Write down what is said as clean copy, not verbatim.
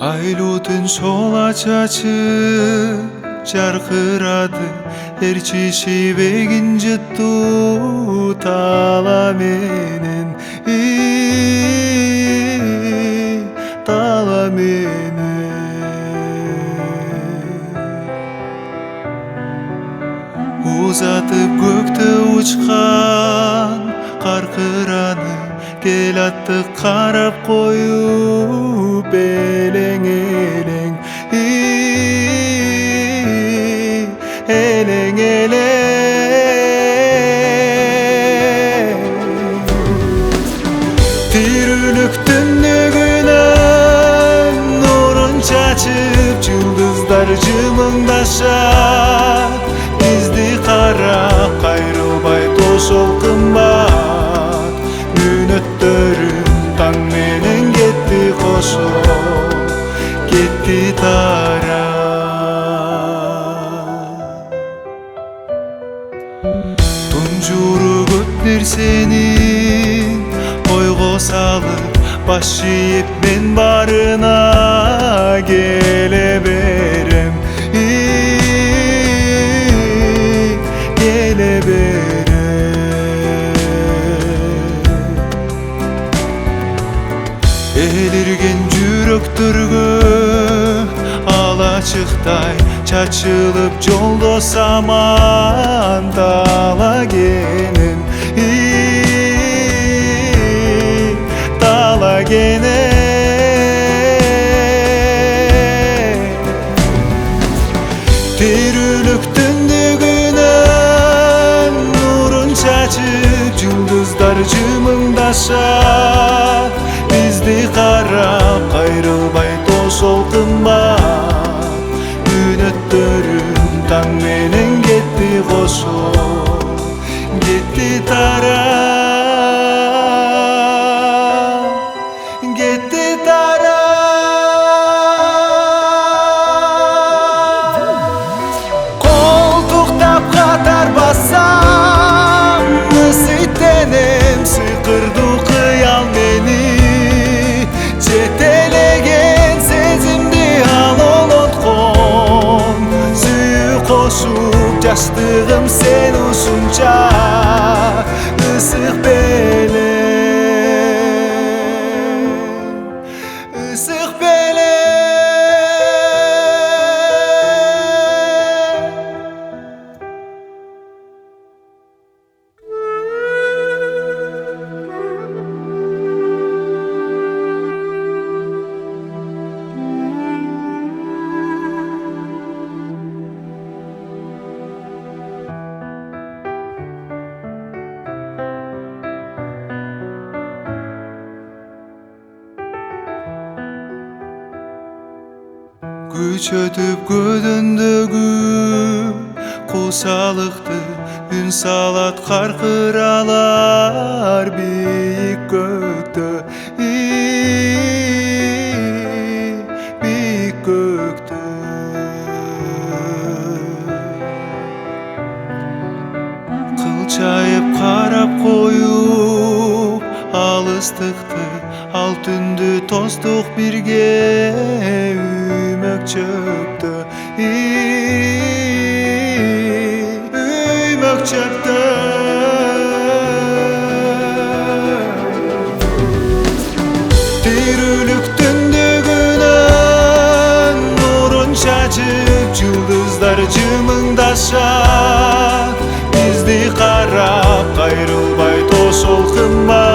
Айлуу түн сола чачып жаркырады, эрчи шибегин жытту тала менен, тала менен. Узатып көктө учкан каркыраны келатты карап коюп элең элең, элең элең. Тирүүлүк түндүгүнөн нурун чачып жылдыздар жымыңдашат, бизди карап кайрылбай тосол кымбат. Мүнөттөрүм таң менен кетти кошуп, кетти тарап. Тунжуру көп нерсени ойго салып, баш ийип мен барына келе берем, келе берем. Элирген жүрөктөргө алачыктай чачылып жолдо саман тала кенен, тала кенен. Тирүүлүк түндүгүнөн нурун чачып жылдыздар жымыңдашат, бизди карап кайрылбай тосол кымбат. Мүнөттөрүм таң менен кетти кошуп, кетти тарап, кетти тарап. Колтуктап катар бассам, ысыйтенем сыйкырдуу кыял мени, жетелеген сезимди ал олоткон. Сүйүү кошуп жаштыгым сен ушунча ысык белең, ысык белең. Күчөтүп көдөндөгү кусалыкты үн салат каркыралар бийик көктө, бийик көктө. Кылчайып карап коюп алыстыкты, ал түндү тостук бирге үймөкчөктө, үймөкчөктө. Тирүүлүк түндүгүнөн нурун чачып жылдыздар жымыңдашат, бизди карап кайрылбай тосол кымбат.